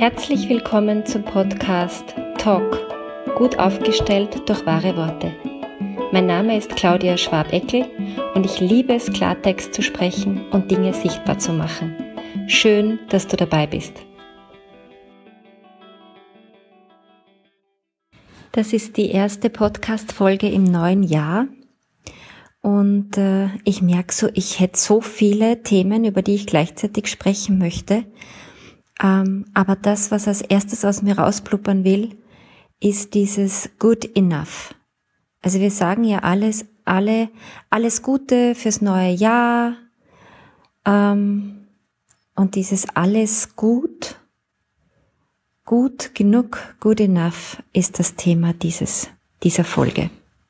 Herzlich willkommen zum Podcast Talk, gut aufgestellt durch wahre Worte. Mein Name ist Claudia Schwab-Eckel und ich liebe es, Klartext zu sprechen und Dinge sichtbar zu machen. Schön, dass du dabei bist. Das ist die erste Podcast-Folge im neuen Jahr und ich merke so, ich hätte so viele Themen, über die ich gleichzeitig sprechen möchte. Aber das, was als erstes aus mir rauspluppern will, ist dieses good enough. Also wir sagen ja alles Gute fürs neue Jahr, und dieses alles gut genug, good enough ist das Thema dieser Folge.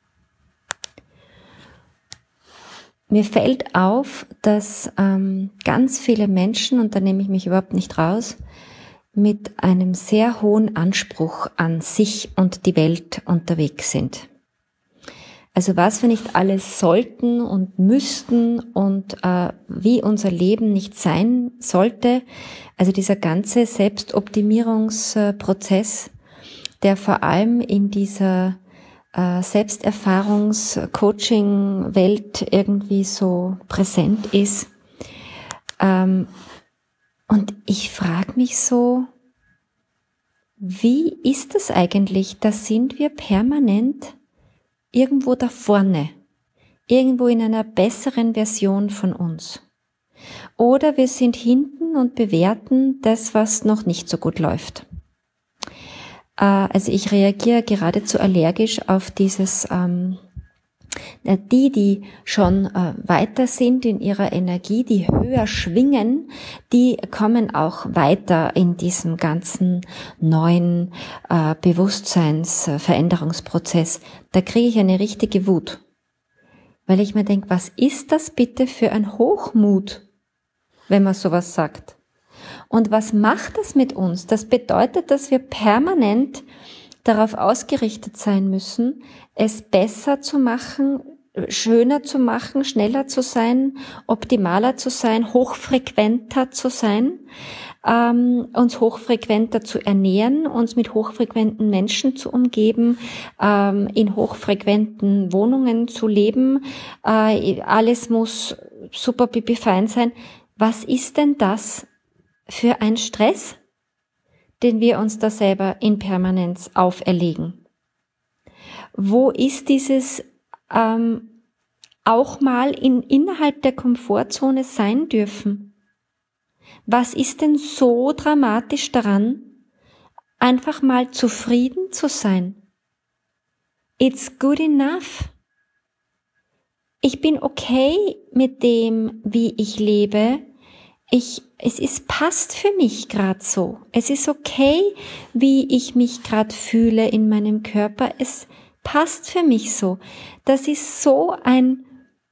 Mir fällt auf, dass ganz viele Menschen, und da nehme ich mich überhaupt nicht raus, mit einem sehr hohen Anspruch an sich und die Welt unterwegs sind. Also was wir nicht alles sollten und müssten und wie unser Leben nicht sein sollte. Also dieser ganze Selbstoptimierungsprozess, der vor allem in dieser Selbsterfahrungs-Coaching-Welt irgendwie so präsent ist. Und ich frage mich so, wie ist das eigentlich? Da sind wir permanent irgendwo da vorne, irgendwo in einer besseren Version von uns. Oder wir sind hinten und bewerten das, was noch nicht so gut läuft. Also ich reagiere geradezu allergisch auf dieses, die schon weiter sind in ihrer Energie, die höher schwingen, die kommen auch weiter in diesem ganzen neuen Bewusstseinsveränderungsprozess. Da kriege ich eine richtige Wut, weil ich mir denke, was ist das bitte für ein Hochmut, wenn man sowas sagt? Und was macht das mit uns? Das bedeutet, dass wir permanent darauf ausgerichtet sein müssen, es besser zu machen, schöner zu machen, schneller zu sein, optimaler zu sein, hochfrequenter zu sein, uns hochfrequenter zu ernähren, uns mit hochfrequenten Menschen zu umgeben, in hochfrequenten Wohnungen zu leben, alles muss super pipi fein sein. Was ist denn das für ein Stress, den wir uns da selber in Permanenz auferlegen? Wo ist dieses auch mal innerhalb der Komfortzone sein dürfen? Was ist denn so dramatisch daran, einfach mal zufrieden zu sein? It's good enough. Ich bin okay mit dem, wie ich lebe. Passt für mich gerade so. Es ist okay, wie ich mich gerade fühle in meinem Körper. Es passt für mich so. Das ist so ein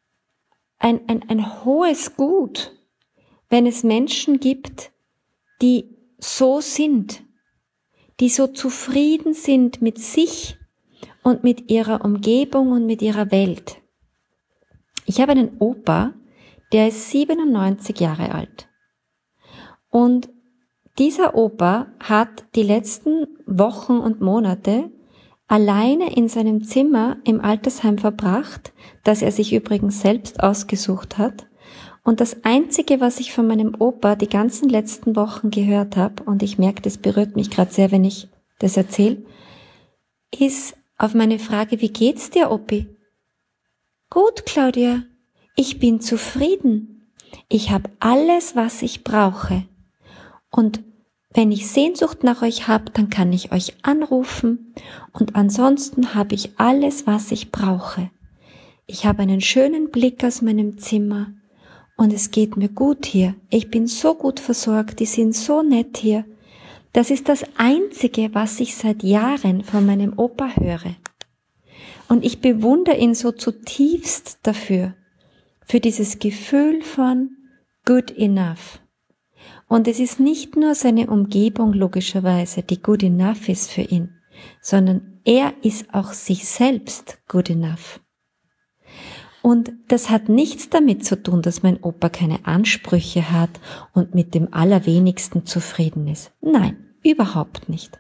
hohes Gut, wenn es Menschen gibt, die so sind, die so zufrieden sind mit sich und mit ihrer Umgebung und mit ihrer Welt. Ich habe einen Opa, der ist 97 Jahre alt. Und dieser Opa hat die letzten Wochen und Monate alleine in seinem Zimmer im Altersheim verbracht, das er sich übrigens selbst ausgesucht hat. Und das Einzige, was ich von meinem Opa die ganzen letzten Wochen gehört habe, und ich merke, das berührt mich gerade sehr, wenn ich das erzähle, ist auf meine Frage, wie geht's dir, Opi? Gut, Claudia, ich bin zufrieden. Ich habe alles, was ich brauche. Und wenn ich Sehnsucht nach euch habe, dann kann ich euch anrufen und ansonsten habe ich alles, was ich brauche. Ich habe einen schönen Blick aus meinem Zimmer und es geht mir gut hier. Ich bin so gut versorgt, die sind so nett hier. Das ist das Einzige, was ich seit Jahren von meinem Opa höre. Und ich bewundere ihn so zutiefst dafür, für dieses Gefühl von good enough. Und es ist nicht nur seine Umgebung logischerweise, die good enough ist für ihn, sondern er ist auch sich selbst good enough. Und das hat nichts damit zu tun, dass mein Opa keine Ansprüche hat und mit dem Allerwenigsten zufrieden ist. Nein, überhaupt nicht.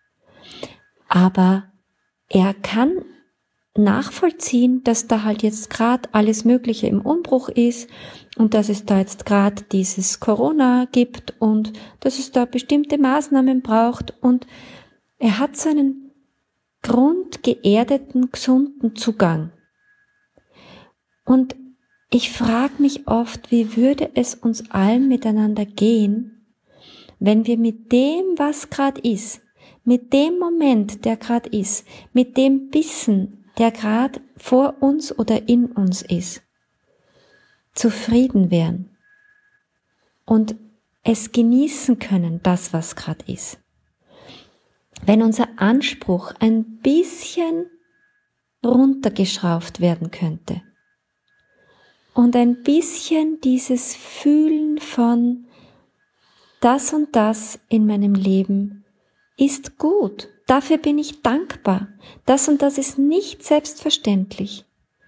Aber er kann nachvollziehen, dass da halt jetzt gerade alles Mögliche im Umbruch ist und dass es da jetzt gerade dieses Corona gibt und dass es da bestimmte Maßnahmen braucht, und er hat so einen grundgeerdeten, gesunden Zugang. Und ich frage mich oft, wie würde es uns allen miteinander gehen, wenn wir mit dem, was gerade ist, mit dem Moment, der gerade ist, mit dem Bissen, der gerade vor uns oder in uns ist, zufrieden wären und es genießen können, das, was gerade ist. Wenn unser Anspruch ein bisschen runtergeschraubt werden könnte und ein bisschen dieses Fühlen von das und das in meinem Leben ist gut, dafür bin ich dankbar, das und das ist nicht selbstverständlich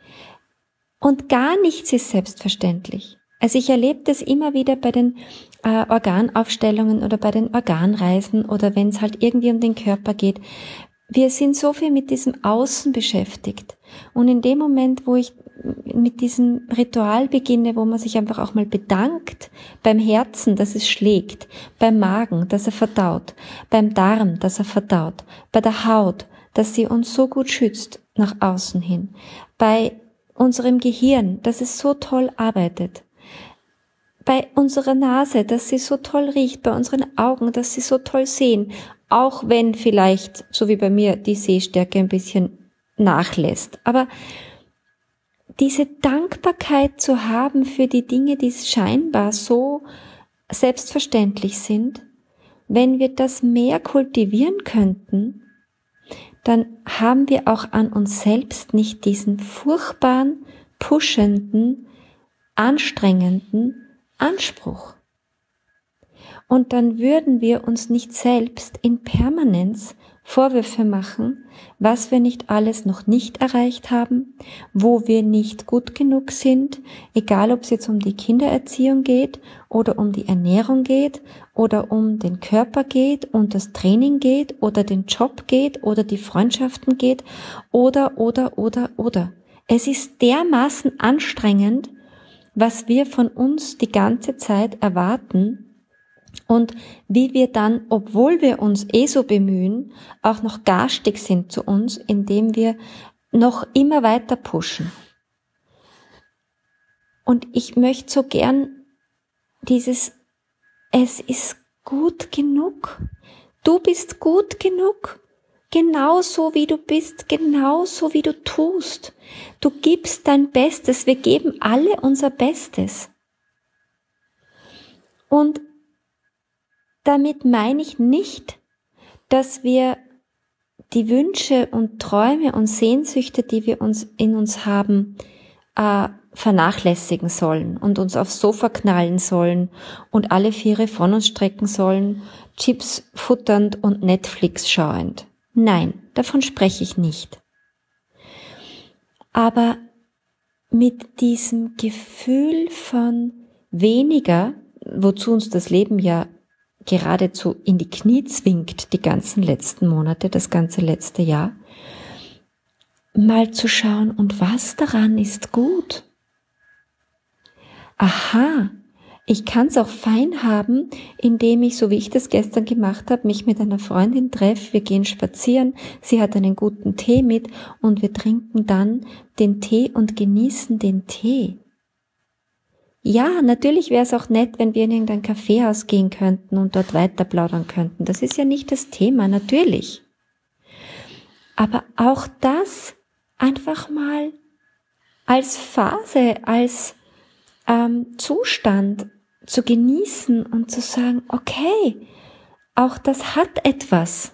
und gar nichts ist selbstverständlich. Also ich erlebe das immer wieder bei den Organaufstellungen oder bei den Organreisen oder wenn es halt irgendwie um den Körper geht. Wir sind so viel mit diesem Außen beschäftigt. Und in dem Moment, wo ich mit diesem Ritual beginne, wo man sich einfach auch mal bedankt, beim Herzen, dass es schlägt, beim Magen, dass er verdaut, beim Darm, dass er verdaut, bei der Haut, dass sie uns so gut schützt nach außen hin, bei unserem Gehirn, dass es so toll arbeitet, bei unserer Nase, dass sie so toll riecht, bei unseren Augen, dass sie so toll sehen, auch wenn vielleicht, so wie bei mir, die Sehstärke ein bisschen nachlässt. Aber diese Dankbarkeit zu haben für die Dinge, die scheinbar so selbstverständlich sind, wenn wir das mehr kultivieren könnten, dann haben wir auch an uns selbst nicht diesen furchtbaren, pushenden, anstrengenden Anspruch. Und dann würden wir uns nicht selbst in Permanenz Vorwürfe machen, was wir nicht alles noch nicht erreicht haben, wo wir nicht gut genug sind, egal ob es jetzt um die Kindererziehung geht oder um die Ernährung geht oder um den Körper geht und das Training geht oder den Job geht oder die Freundschaften geht oder. Es ist dermaßen anstrengend, was wir von uns die ganze Zeit erwarten und wie wir dann, obwohl wir uns so bemühen, auch noch garstig sind zu uns, indem wir noch immer weiter pushen. Und ich möchte so gern es ist gut genug. Du bist gut genug. Genauso wie du bist, genauso wie du tust. Du gibst dein Bestes, wir geben alle unser Bestes. Und damit meine ich nicht, dass wir die Wünsche und Träume und Sehnsüchte, die wir in uns haben, vernachlässigen sollen und uns aufs Sofa knallen sollen und alle Viere von uns strecken sollen, Chips futternd und Netflix schauend. Nein, davon spreche ich nicht. Aber mit diesem Gefühl von weniger, wozu uns das Leben ja geradezu in die Knie zwingt, die ganzen letzten Monate, das ganze letzte Jahr, mal zu schauen, und was daran ist gut. Aha, ich kann es auch fein haben, indem ich, so wie ich das gestern gemacht habe, mich mit einer Freundin treffe, wir gehen spazieren, sie hat einen guten Tee mit und wir trinken dann den Tee und genießen den Tee. Ja, natürlich wäre es auch nett, wenn wir in irgendein Kaffeehaus gehen könnten und dort weiter plaudern könnten. Das ist ja nicht das Thema, natürlich. Aber auch das einfach mal als Phase, als Zustand zu genießen und zu sagen, okay, auch das hat etwas.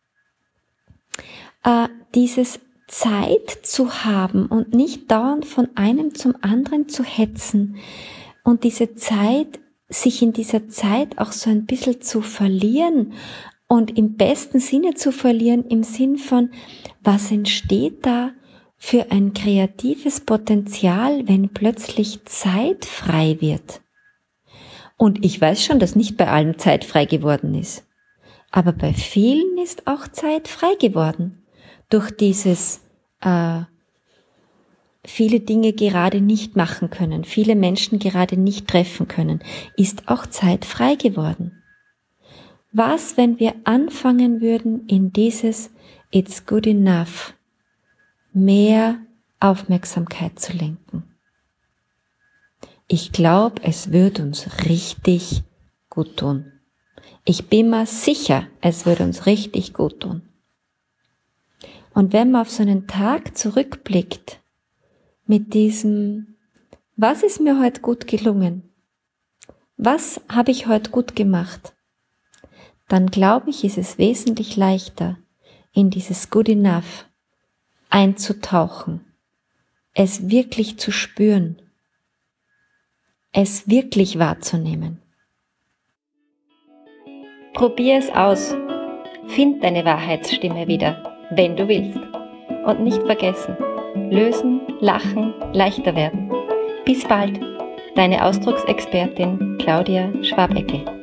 Dieses Zeit zu haben und nicht dauernd von einem zum anderen zu hetzen und diese Zeit, sich in dieser Zeit auch so ein bisschen zu verlieren und im besten Sinne zu verlieren, im Sinn von, was entsteht da für ein kreatives Potenzial, wenn plötzlich Zeit frei wird. Und ich weiß schon, dass nicht bei allem Zeit frei geworden ist. Aber bei vielen ist auch Zeit frei geworden. Durch dieses viele Dinge gerade nicht machen können, viele Menschen gerade nicht treffen können, ist auch Zeit frei geworden. Was, wenn wir anfangen würden, in dieses It's good enough mehr Aufmerksamkeit zu lenken? Ich glaube, es wird uns richtig gut tun. Ich bin mir sicher, es wird uns richtig gut tun. Und wenn man auf so einen Tag zurückblickt, mit diesem, was ist mir heute gut gelungen? Was habe ich heute gut gemacht? Dann glaube ich, ist es wesentlich leichter, in dieses Good Enough einzutauchen, es wirklich zu spüren, es wirklich wahrzunehmen. Probier es aus. Find deine Wahrheitsstimme wieder, wenn du willst. Und nicht vergessen, lösen, lachen, leichter werden. Bis bald, deine Ausdrucksexpertin Claudia Schwabecke.